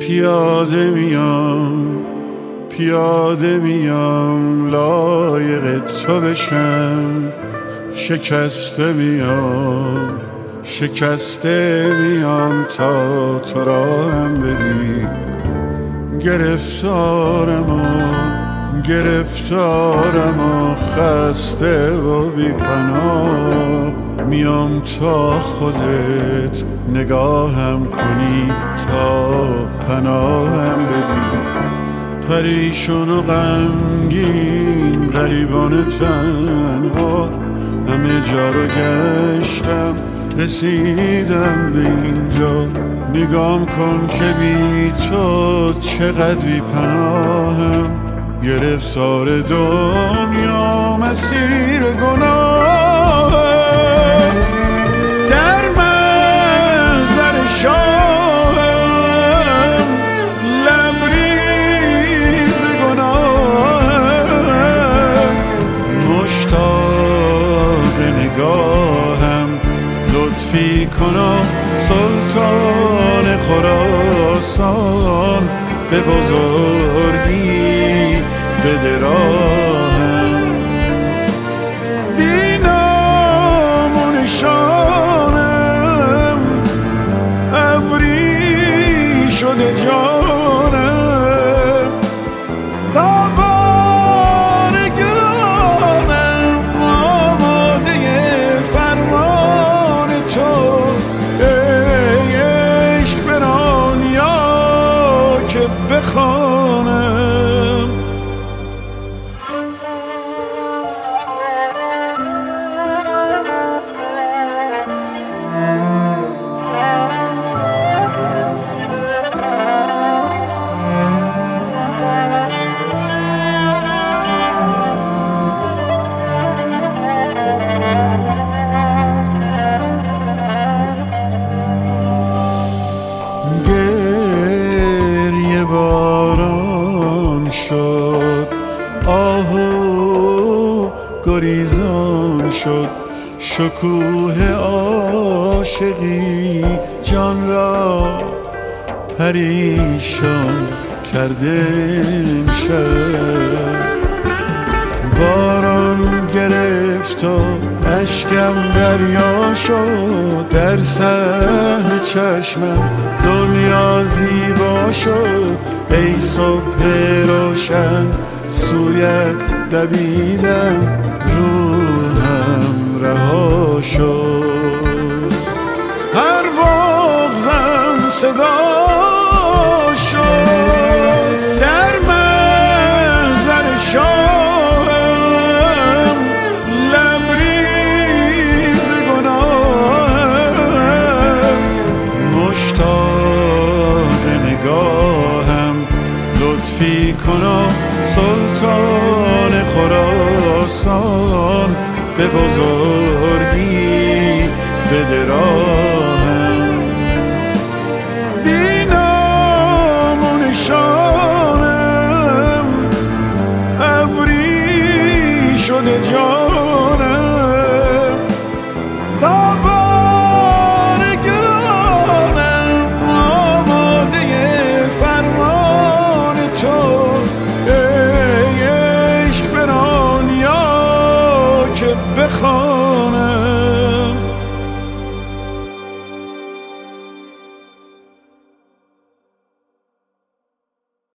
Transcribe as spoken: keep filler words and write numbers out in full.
پیاده میام پیاده میام لایق تو بشم، شکسته میام شکسته میام تا تو را هم بدی. گرفتارم و گرفتارم و خسته و بی پناه، میام تا خودت نگاهم کنی تا پناهم بدی. پریشون و غمگین غریبان تنها همه جا رو گشتم، رسیدم به اینجا. نگام کن که بی تو چقدر بی پناهم، گرفتار دنیا مسیر گناهم. در محضر شاهم لبریز گناهم، مشتاق نگاهم لطفی کنا سلطان خراسان، به بزرگی بده راهم. بی نام و نشانم ابری شده جانم، تابان گرانم آماده فرمان تو. ای عشق بران یا که بخوانم. گریه باران شد، آهو گریزان شد، شکوه عاشقی جان را پریشان کرده امشب. باران گرفت و اشکم دریا شد، در صحن چشمم دنیا زیبا شد. ای صبح روشن سویت دویدم، روحم رها شد. هر بغضم صدا شد، در محضر شاهم لبریز گناهم، مشتاق نگاهم لطفی کنا سلطان خراسان، به بزرگی بده راهم. بی نام و نشانم ابری شده جانم، تابان گرانم آماده فرمان تو. ای عشق بران یا که بخوانم.